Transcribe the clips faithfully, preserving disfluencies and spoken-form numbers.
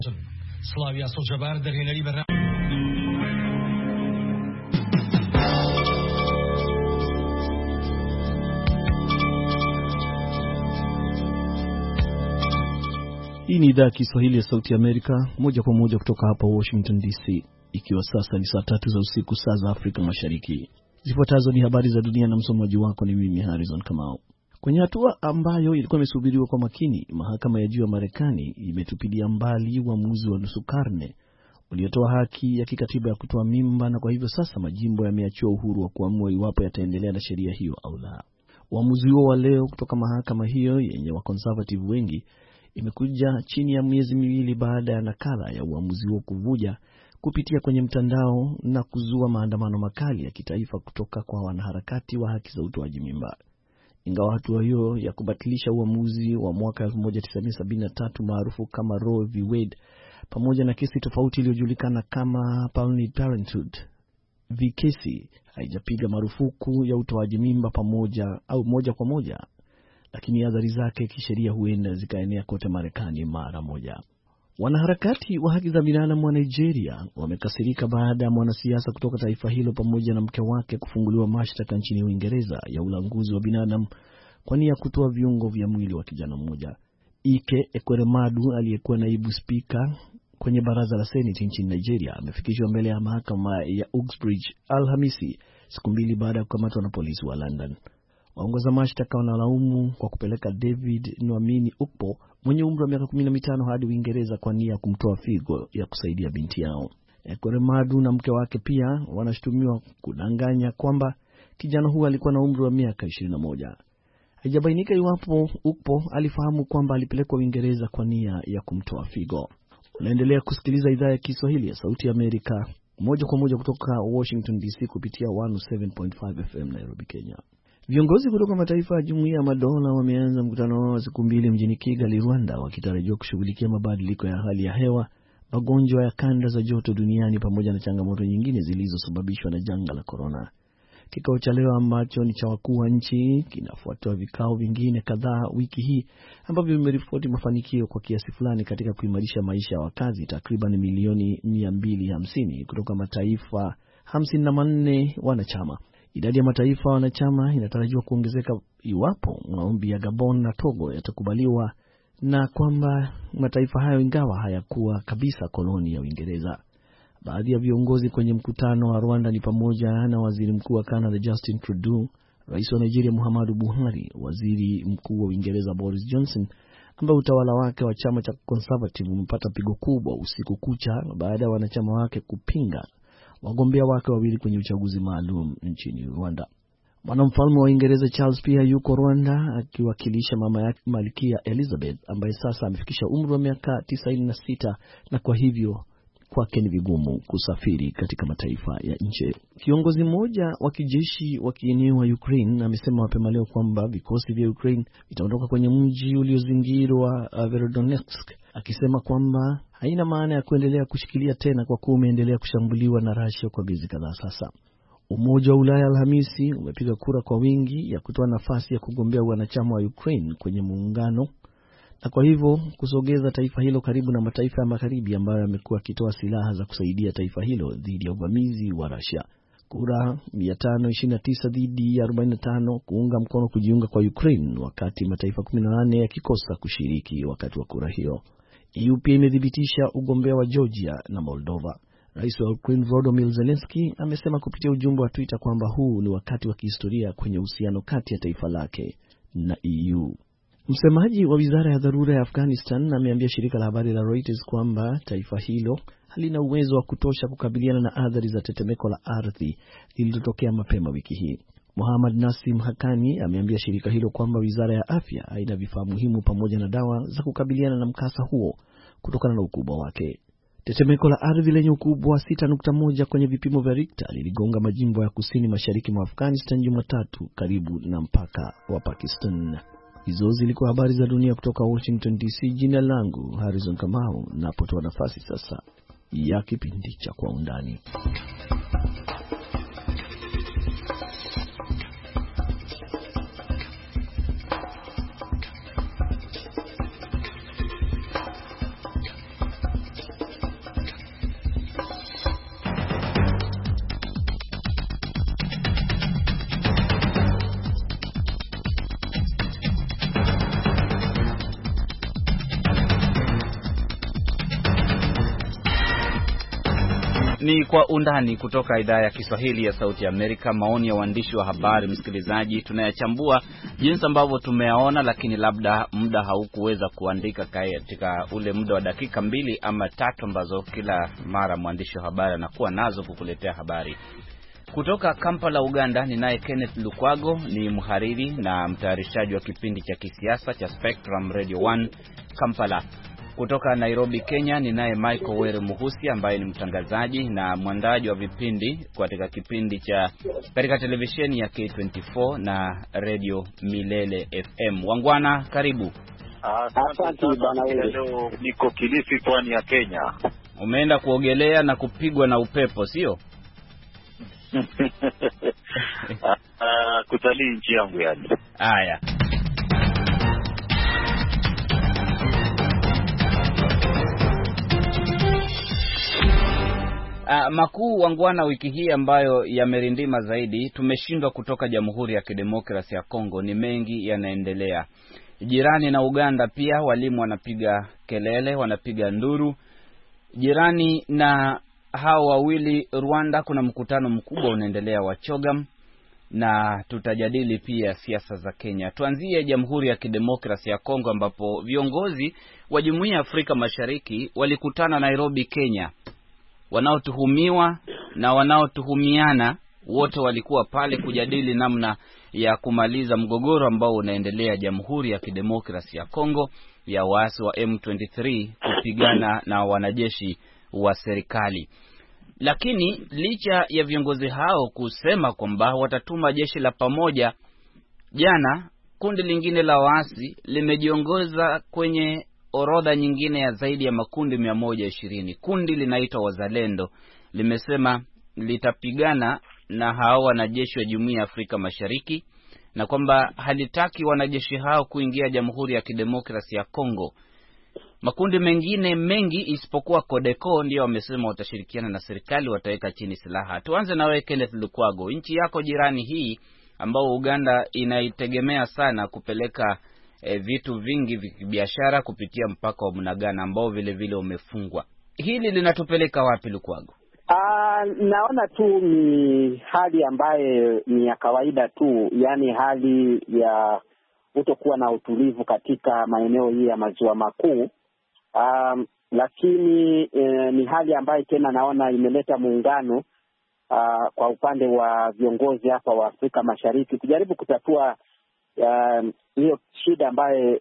سڵاوی ئاسڵ جەبار دەرهێنەری بەرنامە Hii ni idhaa ya Kiswahili ya Sauti ya Amerika, moja kwa moja kutoka hapa Washington D C, ikiwa sasa ni saa tatu za usiku saa za Afrika Mashariki. Zifuatazo ni habari za dunia na msomaji wako ni mimi Harrison Kamau. Kwenye hatua ambayo ilikuwa imesubiriwa kwa makini, mahakama ya juu ya Marekani imetupilia mbali uamuzi wa nusu karne uliotoa haki ya kikatiba ya kutoa mimba, na kwa hivyo sasa majimbo yameachiwa uhuru wa kuamua iwapo yataendelea na sheria hiyo au la. Uamuzi huo wa leo kutoka mahakama hiyo yenye wa conservative wengi imekuja chini ya miezi miwili baada ya nakala ya uamuzi huo kuvuja kupitia kwenye mtandao na kuzua maandamano makali ya kitaifa kutoka kwa wanaharakati wa haki za utoaji mimba. Ingawa hatua hiyo ya kubatilisha uamuzi wa mwaka elfu moja tisa mia sabini na tatu maarufu kama Roe v. Wade pamoja na kesi tofauti iliyojulikana kama Planned Parenthood v. Casey haijapiga marufuku ya utoaji mimba pamoja au moja kwa moja, lakini athari zake kisheria huenda zikaenea kote Marekani mara moja. Wanaharakati wa haki za binadamu wa Nigeria wamekasirika baada ya mwanasiasa kutoka taifa hilo pamoja na mke wake kufunguliwa mashtaka nchini Uingereza ya ulanguzi wa binadamu kwa nia kutoa viungo vya mwili wa kijana mmoja. Ike Ekweremadu aliyekuwa naibu spika kwenye baraza la Senate nchini Nigeria amefikishwa mbele ya mahakama ya Uxbridge Alhamisi, siku mbili baada ya kukamatwa na polisi wa London. Waongoza mashtaka wanalaumu kwa kupeleka David Nwamini Ukpo mwenye umri wa miaka kumi na mitano hadi Uingereza kwa nia kumtoa figo ya kusaidia binti yao. Ekweremadu na mke wake pia wanashutumiwa kudanganya kwamba kijana huyo alikuwa na umri wa miaka ishirini na moja. Haijabainika iwapo Ukpo alifahamu kwamba alipelekwa Uingereza kwa nia ya kumtoa figo. Unaendelea kusikiliza idhaa ya Kiswahili ya Sauti ya Amerika moja kwa moja kutoka Washington D C kupitia one oh seven point five F M Nairobi, Kenya. Viongozi kutoka mataifa ya Jumuiya ya Madola wameanza mkutano wao wa siku mbili mjini Kigali, Rwanda, wakitarajiwa kushughulikia mabadiliko ya hali ya hewa, magonjwa ya kanda za joto duniani pamoja na changamoto nyingine zilizosababishwa na janga la corona. Kikao cha leo ambacho ni cha wakuu wa nchi kinafuatia vikao vingine kadhaa wiki hii ambavyo vimeripoti mafanikio kwa kiasi fulani katika kuimarisha maisha ya wakazi takriban milioni mia mbili hamsini kutoka mataifa hamsini na manne wanachama. Idadi ya mataifa wanachama inatarajiwa kuongezeka iwapo maombi ya Gabon na Togo yatakubaliwa, na kwamba mataifa hayo ingawa hayakuwa kabisa koloni ya Uingereza. Baadhi ya viongozi kwenye mkutano wa Rwanda ni pamoja na Waziri Mkuu wa Canada Justin Trudeau, Rais wa Nigeria Muhammadu Buhari, Waziri Mkuu wa Uingereza Boris Johnson, ambaye utawala wake wa chama cha Conservative umepata pigo kubwa usiku kucha baada ya wanachama wake kupinga wagombea wake wawili kwenye uchaguzi maalum nchini Rwanda. Mwanamfalme wa Uingereza Charles pia yuko Rwanda akiwakilisha mama yake Malkia Elizabeth ambaye sasa amefikisha umri wa miaka tisaini na sita, na kwa hivyo kwake ni vigumu kusafiri katika mataifa ya nje. Kiongozi mmoja wa kijeshi wa kieneo wa Ukraine amesema mapema leo kwamba vikosi vya Ukraine vitaondoka kwenye mji uliozingirwa Verodonetsk, akisema kwamba haina maana ya kuendelea kushikilia tena kwa kuwa umeendelea kushambuliwa na Russia kwa miezi kadhaa sasa. Umoja wa Ulaya Alhamisi umepiga kura kwa wingi ya kutoa nafasi ya kugombea wanachama wa Ukraine kwenye muungano, na kwa hivyo kusogeza taifa hilo karibu na mataifa ya magharibi ambayo yamekuwa yakitoa silaha za kusaidia taifa hilo dhidi ya uvamizi wa Russia. Kura mia tano ishirini na tisa dhidi ya arobaini na tano kuunga mkono kujiunga kwa Ukraine, wakati mataifa kumi na nane yakikosa kushiriki wakati wa kura hiyo. E U pia imedhibitisha ugombea wa Georgia na Moldova. Rais wa Ukraine Volodymyr Zelensky amesema kupitia ujumbe wa Twitter kwamba huu ni wakati wa kihistoria kwenye uhusiano kati ya taifa lake na E U. Msemaji wa wizara ya dharura ya Afghanistan ameambia shirika la habari la Reuters kwamba taifa hilo halina uwezo wa kutosha kukabiliana na athari za tetemeko la ardhi lililotokea mapema wiki hii. Muhammad Nasim Hakani ameambia shirika hilo kwamba wizara ya afya haina vifaa muhimu pamoja na dawa za kukabiliana na mkasa huo kutokana na ukubwa wake. Tetemeko la ardhi lenye ukubwa wa sita nukta moja kwenye vipimo vya Richter liligonga majimbo ya kusini mashariki mwa Afghanistan Jumatatu karibu na mpaka wa Pakistan. Hizo zilikuwa habari za dunia kutoka Washington D C. Jina langu Harrison Kamau, napotoa nafasi sasa ya kipindi cha Kwa Undani. Ni Kwa Undani kutoka idhaa ya Kiswahili ya Sauti ya Amerika. Maoni ya waandishi wa habari, msikilizaji, tunayachambua jinsi ambavyo tumeyaona, lakini labda muda haukuweza kuandika katika ule muda wa dakika mbili ama tatu ambazo kila mara mwandishi wa habari anakuwa nazo kukuletea habari. Kutoka Kampala, Uganda, ninaye Kenneth Lukwago, ni mhariri na mtayarishaji wa kipindi cha kisiasa cha Spectrum Radio one Kampala. Kutoka Nairobi, Kenya, ninaye Michael Were Muhusi ambaye ni mtangazaji na mwandaji wa vipindi katika kipindi cha katika televisheni ya K twenty four na Radio Milele F M. Wangwana, karibu. Asante bwana Were. Leo niko Kilifi, pwani ya Kenya. Umeenda kuogelea na kupigwa na upepo, sio? uh, kutalii nchi yangu yani. Haya. Uh, makuu Wangwana wiki hii ambayo yamerindima zaidi, tumeshindwa kutoka Jamhuri ya Kidemokrasia ya Kongo, ni mengi yanaendelea. Jirani na Uganda pia walimu wanapiga kelele, wanapiga nduru. Jirani na hao wawili Rwanda, kuna mkutano mkubwa unaendelea wa CHOGM, na tutajadili pia siasa za Kenya. Tuanzie Jamhuri ya Kidemokrasia ya Kongo ambapo viongozi wa Jumuiya ya Afrika Mashariki walikutana Nairobi, Kenya. Wanaotuhumiwa na wanaotuhumiana wote walikuwa pale kujadili namna ya kumaliza mgogoro ambao unaendelea Jamhuri ya Kidemokrasia ya Kongo ya waasi wa M twenty-three kupigana na wanajeshi wa serikali. Lakini licha ya viongozi hao kusema kwamba watatuma jeshi la pamoja, jana kundi lingine la waasi limejiongoza kwenye orodha nyingine ya zaidi ya makundi mia moja ishirini. Kundi linaitwa Wazalendo limesema litapigana na hao wanajeshi wa Jumuiya ya Afrika Mashariki, na kwamba halitaki wanajeshi hao kuingia Jamhuri ya Kidemokrasia ya Kongo. Makundi mengine mengi isipokuwa Codeco ndio wamesema watashirikiana na serikali, wataweka chini silaha. Tuanze na wewe Kenneth Lukwago. Nchi yako jirani hii ambao Uganda inaitegemea sana kupeleka E, vitu vingi vya biashara kupitia mpaka wa Bunagana ambao vile vile umefungwa. Hili linatupeleka wapi Lukwago? Ah, naona tu ni hali ambaye ni ya kawaida tu, yani hali ya kutokuwa na utulivu katika maeneo hii ya maziwa makuu. Um, lakini e, ni hali ambayo tena naona imeleta muungano uh, kwa upande wa viongozi hapa wa Afrika Mashariki kujaribu kutatua hiyo uh, shida ambayo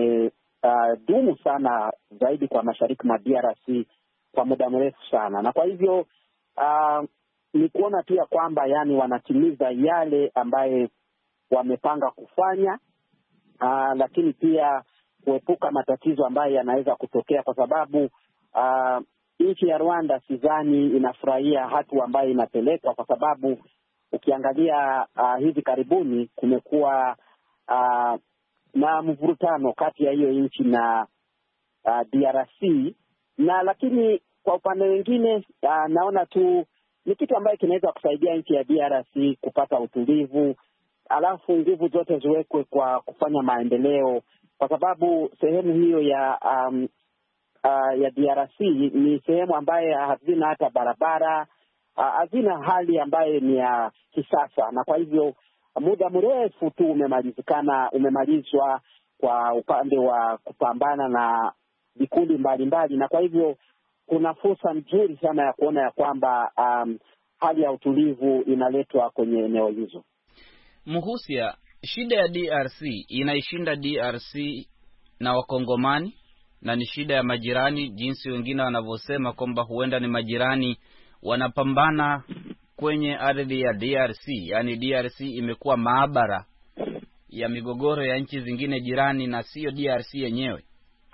imedumu uh, sana zaidi kwa mashariki mwa D R C kwa muda mrefu sana. Na kwa hivyo uh, ni kuona tu ya kwamba yani wanatimiza yale ambaye wamepanga kufanya, uh, lakini pia kuepuka matatizo ambayo yanaweza kutokea, kwa sababu uh, nchi ya Rwanda sidhani inafurahia hatua ambayo inapelekwa, kwa sababu ukiangalia uh, hivi karibuni kumekuwa uh, na mvurutano kati ya hiyo nchi na uh, D R C, na lakini kwa upande mwingine uh, naona tu ni kitu ambacho kinaweza kusaidia nchi ya D R C kupata utulivu, alafu nguvu zote ziwekwe kwa kufanya maendeleo, kwa sababu sehemu hiyo ya um, uh, ya D R C ni sehemu ambayo hazina hata barabara, uh, hazina hali ambayo ni ya kisasa, na kwa hivyo muda mrefu tu umemalizikana umemalizwa kwa upande wa kupambana na vikundi mbalimbali, na kwa hivyo kuna fursa nzuri sana ya kuona ya kwamba um, hali ya utulivu inaletwa kwenye eneo hizo. Muhusia, shida ya D R C inaishinda D R C na Wakongomani, na ni shida ya majirani, jinsi wengine wanavyosema kwamba huenda ni majirani wanapambana kwenye ardhi ya D R C. Yani D R C imekuwa maabara ya migogoro ya nchi zingine jirani na sio D R C yenyewe.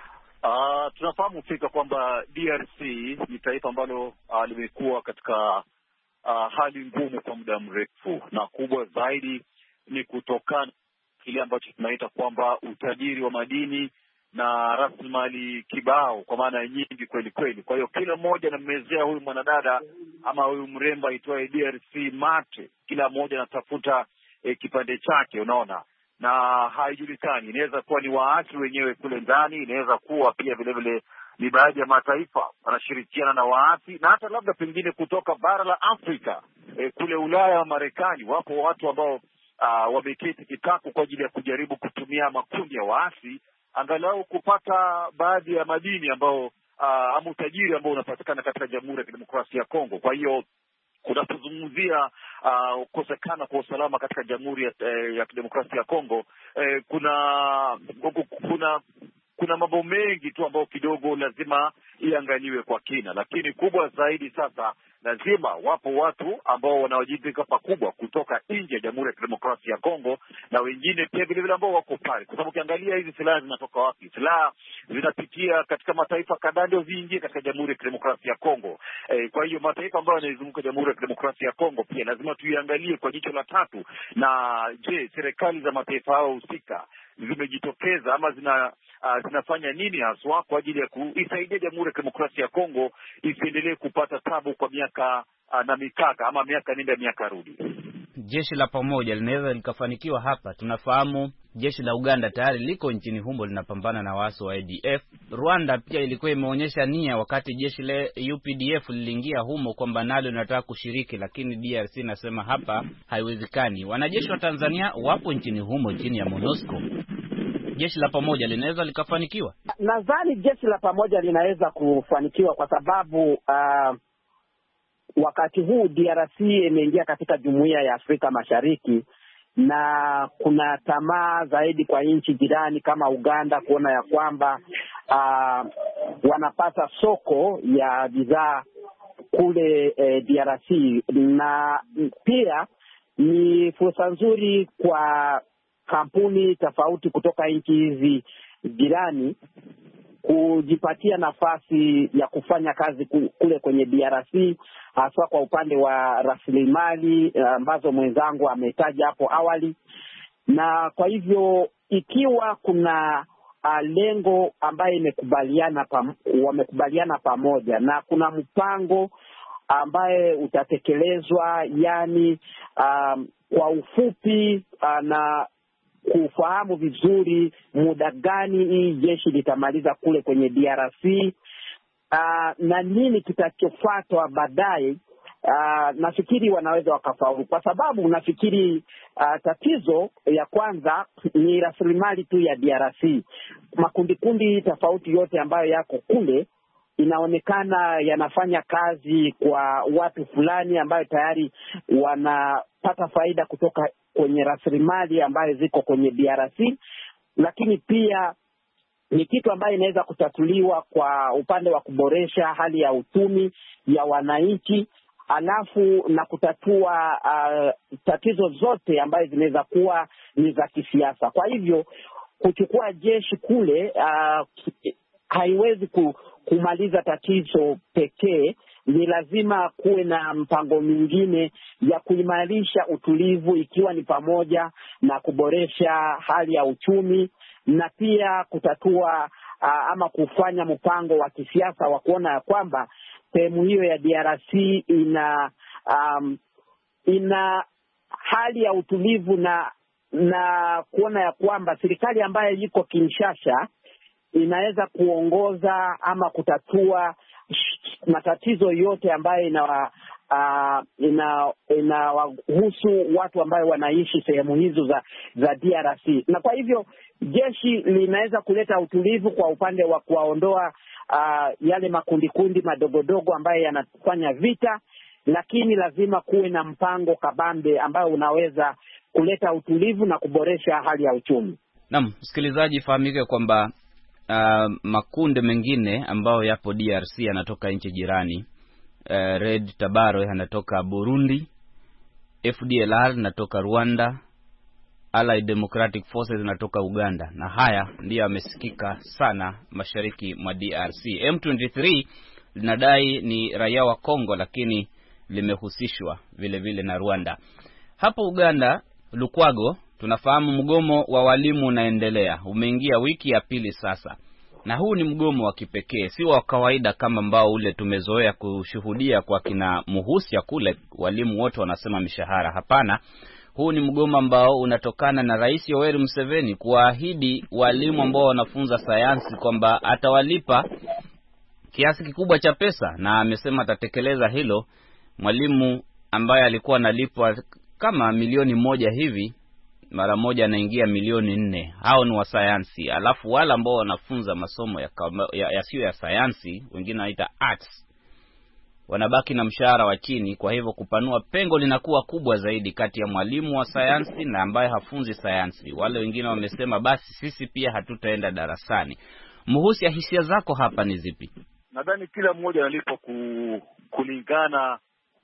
Uh, tunafahamu fika kwamba D R C ni taifa ambalo uh, limekuwa katika uh, hali ngumu kwa muda mrefu, na kubwa zaidi ni kutokana kile ambacho tunaita kwamba utajiri wa madini na rasilimali kibao, kwa maana nyingi kweli kweli. Kwa hiyo kila mmoja anamezea huyu mwanadada ama huyu mrembo aitwaye D R C mate, kila mmoja anatafuta eh, kipande chake, unaona, na haijulikani, inaweza kuwa ni waasi wenyewe kule ndani, inaweza kuwa pia vile vile ni baadhi ya mataifa wanashirikiana na waasi, na hata labda pengine kutoka bara la Afrika, e, kule Ulaya, Marekani, wapo watu ambao uh, wameketi kitako kwa ajili ya kujaribu kutumia makundi ya waasi angalau kupata baadhi ya madini ambao uh, ama utajiri ambao unapatikana katika Jamhuri ya Kidemokrasia ya Kongo. Kwa hiyo unapozungumzia kukosekana uh, kwa usalama katika Jamhuri ya, eh, ya Kidemokrasia ya Kongo, eh, kuna kuna kuna mambo mengi tu ambayo kidogo lazima iangaliwe kwa kina, lakini kubwa zaidi sasa, lazima wapo watu ambao wanawajibika pakubwa kutoka nje ya Jamhuri ya Kidemokrasia ya Kongo, na wengine pia vile vile ambao wako pale, kwa sababu ukiangalia hizi silaha zinatoka wapi? Silaha zinapitia katika mataifa kadhaa ndio ziingie katika Jamhuri ya Kidemokrasia ya Kongo. E, kwa hiyo mataifa ambayo yanayozunguka Jamhuri ya Kidemokrasia ya Kongo pia lazima tuiangalie kwa jicho la tatu. Na je, serikali za mataifa hao husika zimejitokeza ama zina uh, zinafanya nini haswa kwa ajili ya kuisaidia Jamhuri ya Kidemokrasia ya Kongo isiendelee kupata tabu kwa miaka uh, na mikaka ama miaka nenda miaka rudi? Jeshi la pamoja linaweza likafanikiwa hapa. Tunafahamu jeshi la Uganda tayari liko nchini humo linapambana na waasi wa A D F. Rwanda pia ilikuwa imeonyesha nia wakati jeshi la U P D F liliingia humo kwamba nalo linataka kushiriki, lakini D R C nasema hapa haiwezekani. Wanajeshi wa Tanzania wapo nchini humo chini ya MONUSCO. Jeshi la pamoja linaweza likafanikiwa? Nadhani jeshi la pamoja linaweza kufanikiwa kwa sababu uh, wakati huu D R C imeingia katika Jumuiya ya Afrika Mashariki, na kuna tamaa zaidi kwa nchi jirani kama Uganda kuona ya kwamba uh, wanapata soko ya bidhaa kule eh, D R C, na pia ni fursa nzuri kwa kampuni tofauti kutoka nchi hizi jirani kujipatia nafasi ya kufanya kazi kule kwenye D R C, hasa kwa upande wa rasilimali ambazo mwenzangu ametaja hapo awali. Na kwa hivyo ikiwa kuna uh, lengo ambaye imekubaliana pam, wamekubaliana pamoja na kuna mpango ambaye utatekelezwa, yani um, kwa ufupi uh, na kufahamu vizuri muda gani hii jeshi litamaliza kule kwenye D R C uh, na nini kitachofuatwa baadaye, uh, nafikiri wanaweza wakafaulu, kwa sababu nafikiri uh, tatizo ya kwanza ni rasilimali tu ya D R C. Makundi kundi tofauti yote ambayo yako kule inaonekana yanafanya kazi kwa watu fulani ambayo tayari wanapata faida kutoka kwenye rasilimali ambayo ziko kwenye D R C, lakini pia ni kitu ambayo inaweza kutatuliwa kwa upande wa kuboresha hali ya uchumi ya wananchi, alafu na kutatua uh, tatizo zote ambayo zinaweza kuwa ni za kisiasa. Kwa hivyo kuchukua jeshi kule uh, haiwezi ku, kumaliza tatizo pekee. Ni lazima kuwe na mpango mingine ya kuimarisha utulivu, ikiwa ni pamoja na kuboresha hali ya uchumi na pia kutatua uh, ama kufanya mpango wa kisiasa wa kuona ya kwamba sehemu hiyo ya D R C ina um, ina hali ya utulivu na na kuona ya kwamba serikali ambayo iko Kinshasa inaweza kuongoza ama kutatua matatizo yote ambayo ina uh, ina inawahusu watu ambao wanaishi sehemu hizo za za D R C. Na kwa hivyo jeshi linaweza kuleta utulivu kwa upande wa kuwaondoa uh, yale makundi kundi madogodogo ambayo yanafanya vita, lakini lazima kuwe na mpango kabambe ambao unaweza kuleta utulivu na kuboresha hali ya uchumi. Naam, msikilizaji, fahamike kwamba Uh, makundi mengine ambayo yapo D R C yanatoka nchi jirani. uh, Red Tabaro yanatoka Burundi, F D L R yanatoka Rwanda, Allied Democratic Forces yanatoka Uganda, na haya ndiyo yamesikika sana mashariki mwa D R C. M ishirini na tatu linadai ni raia wa Kongo, lakini limehusishwa vile vile na Rwanda. Hapo Uganda, Lukwago, tunafahamu mgomo wa walimu unaendelea. Umeingia wiki ya pili sasa. Na huu ni mgomo wa kipekee, si wa kawaida kama ambao ule tumezoea kushuhudia kwa kina Muhusia kule, walimu wote wanasema mishahara. Hapana, huu ni mgomo ambao unatokana na Rais Yoweri Museveni kuahidi walimu ambao wanafunza sayansi kwamba atawalipa kiasi kikubwa cha pesa, na amesema atatekeleza hilo. Mwalimu ambaye alikuwa analipwa kama milioni moja hivi, mara moja anaingia milioni nne. Hao ni wa sayansi. Alafu wale ambao wanafunza masomo ya yasiyo ya, ya sayansi, wengine wanaita arts, wanabaki na mshahara wa chini. Kwa hivyo kupanua pengo linakuwa kubwa zaidi kati ya mwalimu wa sayansi na ambaye hafunzi sayansi. Wale wengine wamesema basi sisi pia hatutaenda darasani. Muhusi, ya hisia zako hapa ni zipi? Nadhani kila mmoja analipwa ku, kulingana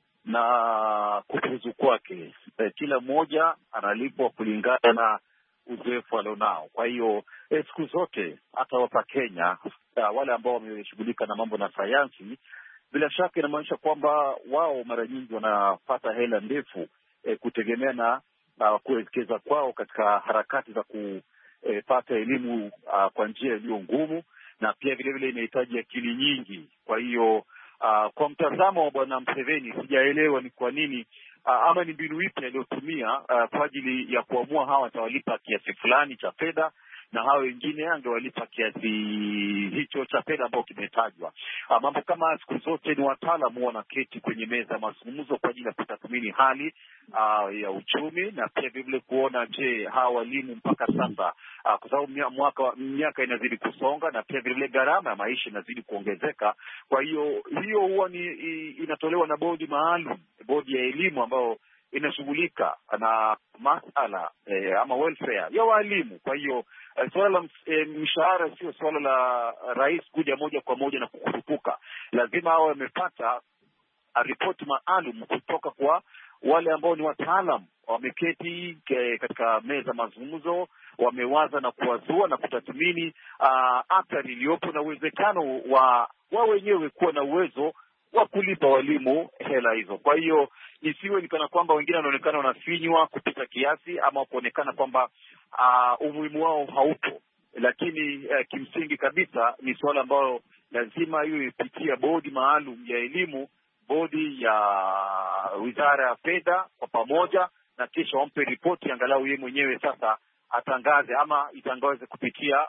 na kufuzu kwake. E, kila mmoja analipwa kulingana na uzoefu alionao. Kwa hiyo e, siku zote hata hapa Kenya wale ambao wameshughulika na mambo na sayansi, bila shaka inamaanisha kwamba wao mara nyingi wanapata hela ndefu e, kutegemea na uh, kuwekeza kwao katika harakati za kupata e, elimu uh, kwa njia iliyo ngumu, na pia vile vile inahitaji akili nyingi. Kwa hiyo uh, kwa mtazamo wa Bwana Museveni, sijaelewa ni kwa nini uh, ama ni mbinu ipi aliyotumia uh, kwa ajili ya kuamua hawa watawalipa kiasi fulani cha fedha na hao wengine angewalipa kiasi hicho cha fedha ambao kimetajwa. Uh, mambo kama siku zote ni wataalamu wanaketi kwenye meza mazungumzo kwa ajili ya kutathmini hali uh, ya uchumi, na pia vile kuona je, hawa walimu mpaka sasa uh, kwa sababu mwaka miaka inazidi kusonga na pia vile gharama ya maisha inazidi kuongezeka. Kwa hiyo hiyo huwa ni inatolewa na bodi maalum, bodi ya elimu ambayo inashughulika na masala eh, ama welfare ya walimu. Kwa hiyo eh, swala la eh, mshahara sio swala la rais kuja moja kwa moja na kukurupuka. Lazima hao wamepata ripoti maalum kutoka kwa wale ambao ni wataalamu, wameketi katika meza mazungumzo, wamewaza na kuwazua na kutathmini uh, athari iliyopo na uwezekano wa wao wenyewe kuwa na uwezo wa kulipa walimu hela hizo. Kwa hiyo isiwe ni kana kwamba wengine wanaonekana wanafinywa kupita kiasi ama kuonekana kwamba uh, umuhimu wao haupo. Lakini uh, kimsingi kabisa ni swala ambalo lazima hiyo ipitia bodi maalum ya elimu, bodi ya Wizara ya Fedha kwa pamoja, na kisha wampe ripoti angalau yeye mwenyewe sasa atangaze ama itangaze kupitia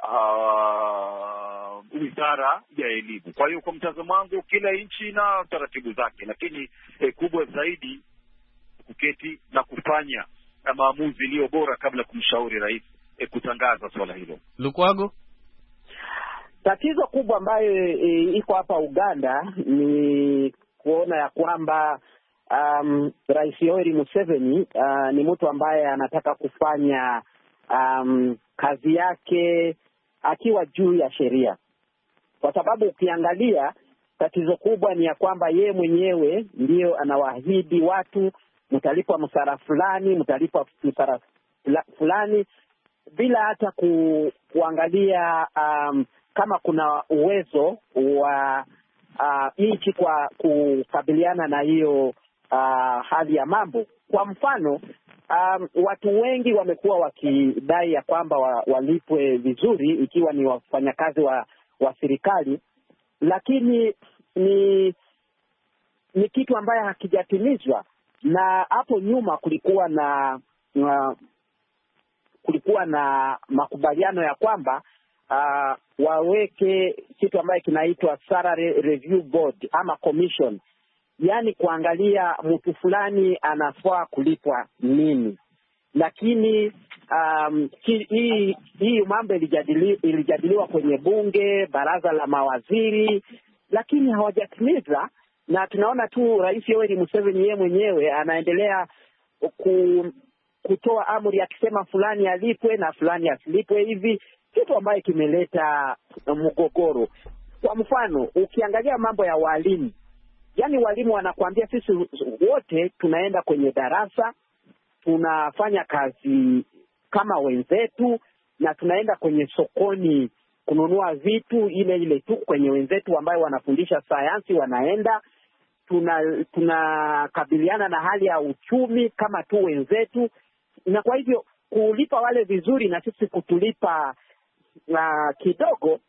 Uh, wizara ya elimu. Kwa hiyo kwa mtazamo wangu kila nchi na taratibu zake, lakini eh, kubwa zaidi kuketi na kufanya maamuzi iliyo bora kabla kumshauri rais eh, kutangaza swala hilo. Lukwago, tatizo kubwa ambayo e, iko hapa Uganda ni kuona ya kwamba um, Rais Yoweri Museveni uh, ni mtu ambaye anataka kufanya um, kazi yake akiwa juu ya sheria, kwa sababu ukiangalia tatizo kubwa ni ya kwamba ye mwenyewe ndio anawaahidi watu mtalipwa msara fulani, mtalipwa msara fulani bila hata ku, kuangalia um, kama kuna uwezo wa uh, nchi kwa kukabiliana na hiyo uh, hali ya mambo. Kwa mfano, Um, watu wengi wamekuwa wakidai ya kwamba wa, walipwe vizuri ikiwa ni wafanyakazi wa, wa serikali, lakini ni ni kitu ambaye hakijatimizwa. Na hapo nyuma kulikuwa na uh, kulikuwa na makubaliano ya kwamba uh, waweke kitu ambaye kinaitwa Salary Review Board ama commission, yaani kuangalia mtu fulani anafaa kulipwa nini. Lakini um, hii hii mambo ilijadili, ilijadiliwa kwenye bunge, baraza la mawaziri, lakini hawajatimiza. Na tunaona tu Rais Yoweri Museveni yeye mwenyewe anaendelea ku, kutoa amri akisema fulani alipwe na fulani asilipwe hivi, kitu ambaye kimeleta mgogoro. Kwa mfano, ukiangalia mambo ya walimu, yaani walimu wanakuambia sisi wote tunaenda kwenye darasa, tunafanya kazi kama wenzetu, na tunaenda kwenye sokoni kununua vitu ile ile tu kwenye wenzetu ambayo wanafundisha sayansi wanaenda. Tuna tunakabiliana na hali ya uchumi kama tu wenzetu, na kwa hivyo kulipa wale vizuri na sisi kutulipa uh, kidogo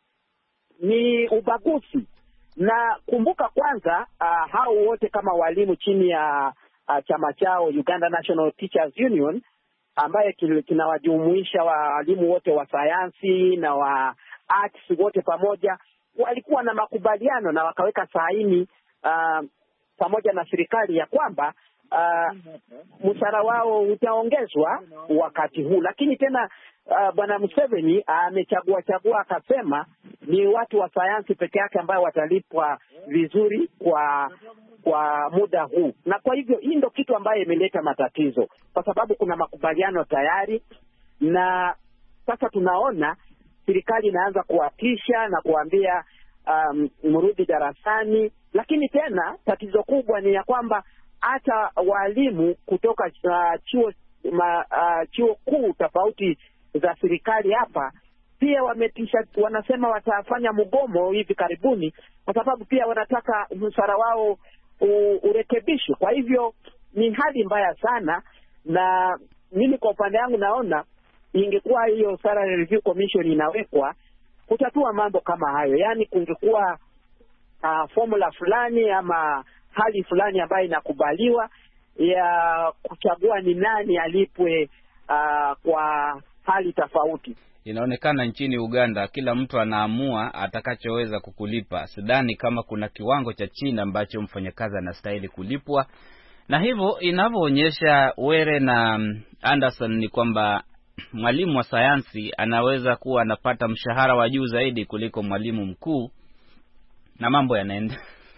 ni ubaguzi. Na kumbuka kwanza uh, hao wote kama walimu chini ya uh, chama chao Uganda National Teachers Union, ambaye kinawajumuisha walimu wote wa sayansi na wa arts wote pamoja, walikuwa na makubaliano na wakaweka saini uh, pamoja na serikali ya kwamba uh, mshahara wao utaongezwa wakati huu. Lakini tena uh, bwana Museveni amechagua uh, chagua akasema ni watu wa sayansi peke yake ambao watalipwa vizuri kwa kwa muda huu. Na kwa hivyo hii ndio kitu ambayo imeleta matatizo, kwa sababu kuna makubaliano tayari, na sasa tunaona serikali inaanza kuwatisha na kuambia um, mrudi darasani. Lakini tena tatizo kubwa ni ya kwamba hata walimu kutoka uh, chuo ma, uh, chuo kuu tofauti za serikali hapa pia wametisha, wanasema watafanya mgomo hivi karibuni, kwa sababu pia wanataka mshahara wao urekebishwe. Kwa hivyo ni hali mbaya sana, na mimi kwa upande wangu naona ingekuwa hiyo salary review commission inawekwa kutatua mambo kama hayo. Yaani kungekuwa uh, formula fulani ama hali fulani ambayo inakubaliwa ya kuchagua ni nani alipwe uh, kwa hali tofauti. Inaonekana nchini Uganda kila mtu anaamua atakachoweza kukulipa. Sidhani kama kuna kiwango cha chini ambacho mfanyakazi anastahili kulipwa. Na hivyo inavyoonyesha Were na Anderson ni kwamba mwalimu wa sayansi anaweza kuwa anapata mshahara wa juu zaidi kuliko mwalimu mkuu, na mambo yanaenda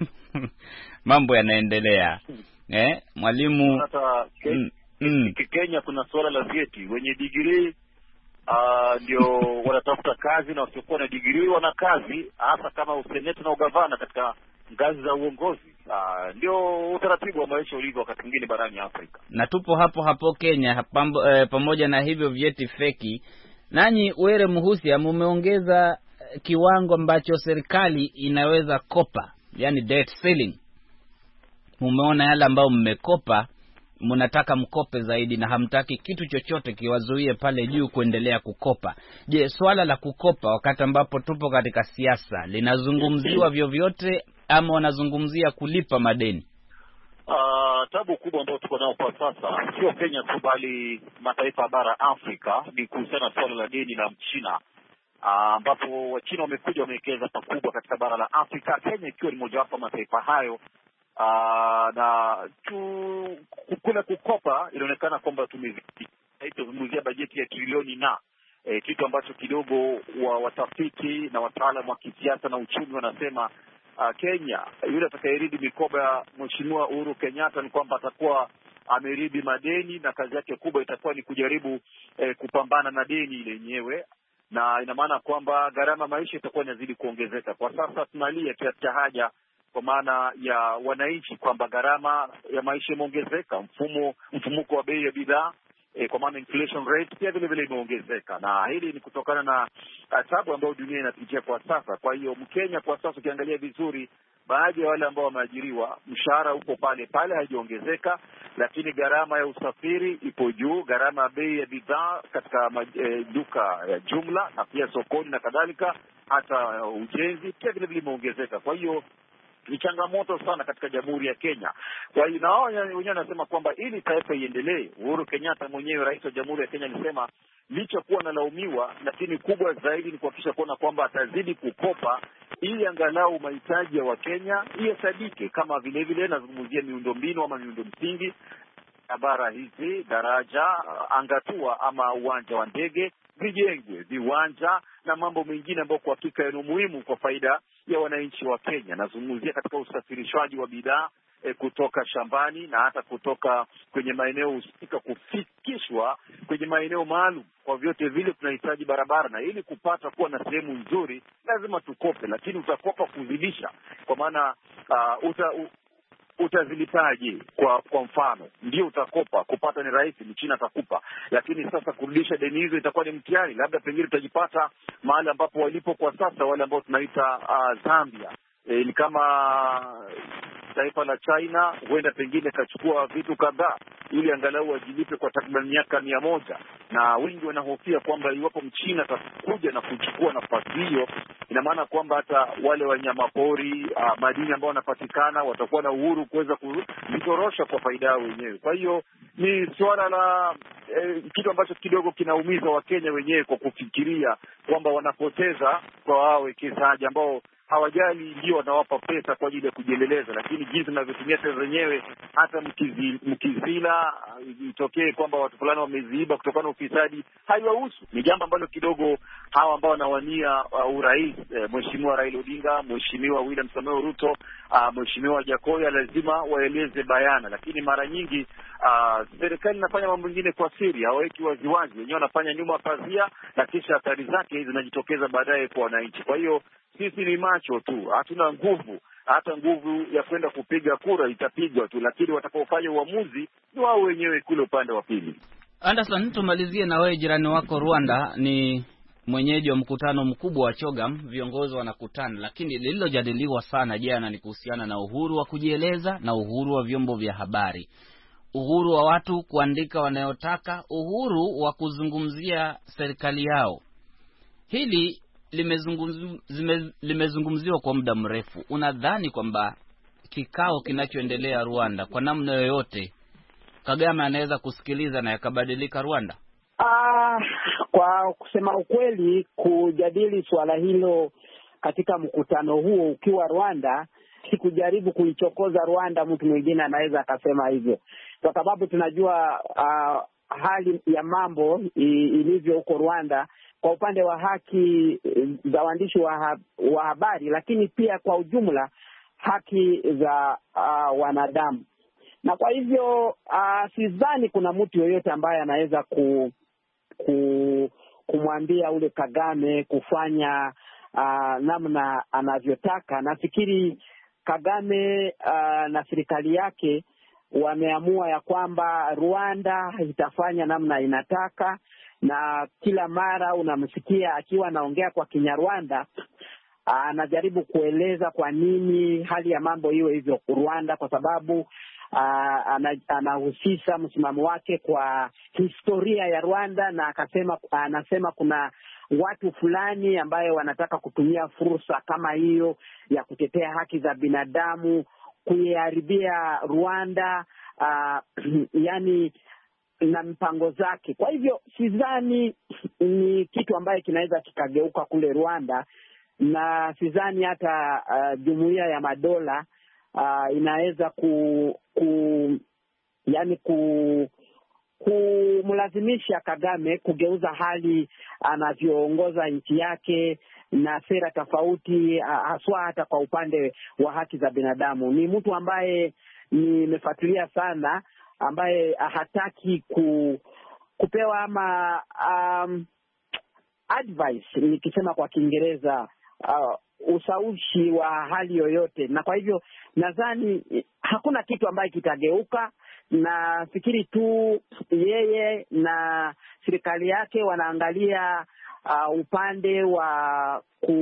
mambo yanaendelea. Eh, mwalimu hata mm, mm. Kenya kuna swala la vyeti, wenye degree Uh, ndio wanatafuta kazi na wasiokuwa na degree wana kazi, hasa kama useneta na ugavana katika ngazi za uongozi. Uh, ndio utaratibu wa maisha ulivyo wakati mwingine barani Afrika. Na tupo hapo hapo Kenya pambo, eh, pamoja na hivyo vyeti feki. Nanyi Were Muhusia mumeongeza kiwango ambacho serikali inaweza kopa, yani debt ceiling. Mumeona yale ambao mmekopa, mnataka mkope zaidi na hamtaki kitu chochote kiwazuie pale juu kuendelea kukopa. Je, swala la kukopa wakati ambapo tupo katika siasa linazungumziwa vyovyote ama wanazungumzia kulipa madeni? Uh, tabu kubwa ambayo tuko nao kwa sasa sio Kenya tu bali mataifa bara Afrika ni kuhusiana na swala la deni la Mchina, ambapo uh, Wachina wamekuja wamewekeza pakubwa katika bara la Afrika, Kenya ikiwa ni mojawapo mataifa hayo. Uh, na tu kule kukopa inaonekana kwamba tumezungumzia bajeti ya trilioni na e, kitu ambacho kidogo wa watafiti na wataalamu wa kisiasa na uchumi wanasema uh, Kenya yule atakayeridi mikoba ya Mheshimiwa Uhuru Kenyatta ni kwamba atakuwa ameridi madeni, na kazi yake kubwa itakuwa ni kujaribu eh, kupambana na deni ile yenyewe, na ina maana kwamba gharama maisha itakuwa inazidi kuongezeka. Kwa sasa tunalia kiasi cha haja kwa maana ya wananchi kwamba gharama ya maisha imeongezeka, mfumo mfumuko wa bei ya bidhaa e, kwa maana inflation rate pia vile vile imeongezeka, na hili ni kutokana na tabu ambayo dunia inapitia kwa sasa. Kwa hiyo Mkenya kwa sasa ukiangalia vizuri, baadhi ya wale ambao wameajiriwa mshahara uko pale pale, haijaongezeka, lakini gharama ya usafiri ipo juu, gharama ya bei ya bidhaa katika e, duka ya jumla na pia sokoni na kadhalika, hata uh, ujenzi pia vile vile imeongezeka. Kwa hiyo ni changamoto sana katika Jamhuri ya Kenya. Kwa hiyo nao wenyewe wanasema kwamba ili taifa iendelee, Uhuru Kenyatta mwenyewe rais wa Jamhuri ya Kenya alisema licha kuwa analaumiwa, lakini kubwa zaidi ni kuhakikisha kuona kwamba atazidi kukopa ili angalau mahitaji ya Wakenya ihesadike, kama vile vile nazungumzia miundombinu ama miundo msingi, barabara hizi, daraja, angatua ama uwanja wa ndege vijengwe, viwanja na mambo mengine ambayo kwa hakika ni muhimu kwa faida ya wananchi wa Kenya. Nazungumzia katika usafirishwaji wa bidhaa e, kutoka shambani na hata kutoka kwenye maeneo husika kufikishwa kwenye maeneo maalum. Kwa vyote vile tunahitaji barabara, na ili kupata kuwa na sehemu nzuri lazima tukope, lakini utakopa kuzidisha, kwa maana uh, uta u, utazilipaje? Kwa kwa mfano ndio utakopa, kupata ni rahisi, Mchina atakupa, lakini sasa kurudisha deni hizo itakuwa ni mtihani. Labda pengine tutajipata mahali ambapo walipo kwa sasa wale ambao tunaita uh, Zambia. E, ni kama taifa la China huenda pengine kachukua vitu kadhaa ili angalau wajilipe kwa takriban miaka mia moja, na wengi wanahofia kwamba iwapo Mchina atakuja na kuchukua nafasi hiyo, ina maana kwamba hata wale wanyamapori uh, madini ambao wanapatikana watakuwa na uhuru kuweza kuzitorosha kwa faida yao wenyewe. Kwa hiyo ni suala la eh, kitu ambacho kidogo kinaumiza Wakenya wenyewe kwa kufikiria kwamba wanapoteza kwa wao wekezaji ambao hawajali ndio wanawapa pesa kwa ajili ya kujiendeleza, lakini jinsi mnavyotumia pesa zenyewe, hata mkizi, mkizila itokee kwamba watu fulani wameziiba kutokana na ufisadi, haiwahusu. Ni jambo ambalo kidogo hawa ambao wanawania uh, urais, eh, Mheshimiwa Raila Odinga, Mheshimiwa William Samoei Ruto, uh, Mheshimiwa Jakoya lazima waeleze bayana, lakini mara nyingi uh, serikali inafanya mambo mengine kwa siri, hawaweki waziwazi, wenyewe wanafanya nyuma pazia, na kisha athari zake zinajitokeza baadaye kwa wananchi. Kwa hiyo sisi ni macho tu, hatuna nguvu, hata nguvu ya kwenda kupiga kura itapigwa tu, lakini watakaofanya uamuzi ni wao wenyewe kule upande wa pili. Anderson, tumalizie na wewe. Jirani wako Rwanda ni mwenyeji wa mkutano mkubwa wa CHOGM, viongozi wanakutana, lakini lililojadiliwa sana jana ni kuhusiana na uhuru wa kujieleza na uhuru wa vyombo vya habari, uhuru wa watu kuandika wanayotaka, uhuru wa kuzungumzia serikali yao. Hili limezungumziwa limezungumziwa kwa muda mrefu. Unadhani kwamba kikao kinachoendelea Rwanda kwa namna yoyote Kagame anaweza kusikiliza na yakabadilika Rwanda? Ah, kwa kusema ukweli, kujadili swala hilo katika mkutano huo ukiwa Rwanda, si kujaribu kuichokoza Rwanda, mtu mwingine anaweza akasema hivyo, kwa sababu tunajua uh, hali ya mambo ilivyo huko Rwanda kwa upande wa haki za waandishi wa, wa habari, lakini pia kwa ujumla haki za uh, wanadamu. Na kwa hivyo uh, sidhani kuna mtu yoyote ambaye anaweza ku, ku kumwambia ule Kagame kufanya uh, namna anavyotaka. Nafikiri Kagame uh, na serikali yake wameamua ya kwamba Rwanda itafanya namna inataka, na kila mara unamsikia akiwa anaongea kwa Kinyarwanda anajaribu kueleza kwa nini hali ya mambo iwe hivyo Rwanda, kwa sababu anahusisha msimamo wake kwa historia ya Rwanda, na akasema anasema kuna watu fulani ambayo wanataka kutumia fursa kama hiyo ya kutetea haki za binadamu kuiharibia Rwanda, uh, yani na mpango zake. Kwa hivyo sidhani ni kitu ambaye kinaweza kikageuka kule Rwanda, na sidhani hata uh, Jumuiya ya Madola uh, inaweza ku, ku yani ku kumlazimisha Kagame kugeuza hali anavyoongoza nchi yake na sera tofauti, haswa hata kwa upande wa haki za binadamu. Ni mtu ambaye nimefuatilia sana, ambaye hataki ku, kupewa ama um, advice, nikisema kwa Kiingereza uh, ushawishi wa hali yoyote. Na kwa hivyo nadhani hakuna kitu ambaye kitageuka, na fikiri tu yeye na serikali yake wanaangalia uh, upande wa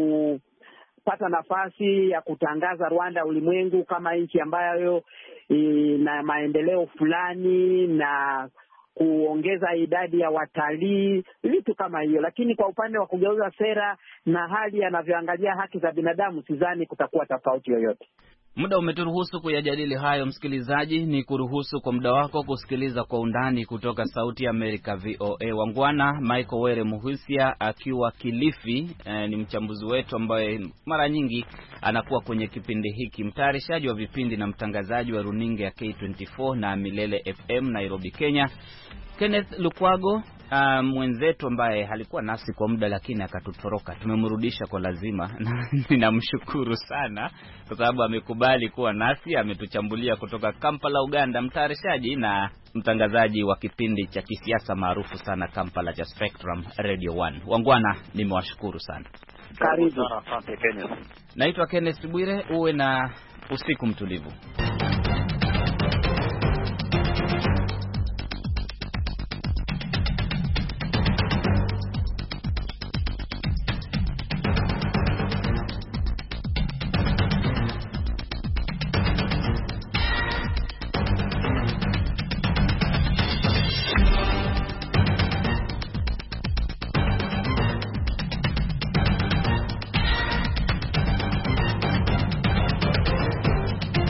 kupata nafasi ya kutangaza Rwanda ulimwengu kama nchi ambayo ina maendeleo fulani na kuongeza idadi ya watalii, vitu kama hiyo. Lakini kwa upande wa kugeuza sera na hali anavyoangalia haki za binadamu, sidhani kutakuwa tofauti yoyote. Muda umeturuhusu kuyajadili hayo, msikilizaji. Ni kuruhusu kwa muda wako kusikiliza Kwa Undani kutoka Sauti ya Amerika V O A. Wangwana Michael Were Muhusia akiwa Kilifi eh, ni mchambuzi wetu ambaye mara nyingi anakuwa kwenye kipindi hiki, mtayarishaji wa vipindi na mtangazaji wa runinga ya K ishirini na nne na Milele F M Nairobi, Kenya. Kenneth Lukwago uh, mwenzetu ambaye halikuwa nasi kwa muda lakini akatutoroka, tumemrudisha kwa lazima na ninamshukuru sana kwa sababu amekubali kuwa nasi, ametuchambulia kutoka Kampala, Uganda, mtayarishaji na mtangazaji wa kipindi cha kisiasa maarufu sana Kampala cha Spectrum Radio one. Wangwana, nimewashukuru sana. Karibu sana. Asante Kenneth. Naitwa Kenneth Bwire, uwe na usiku mtulivu.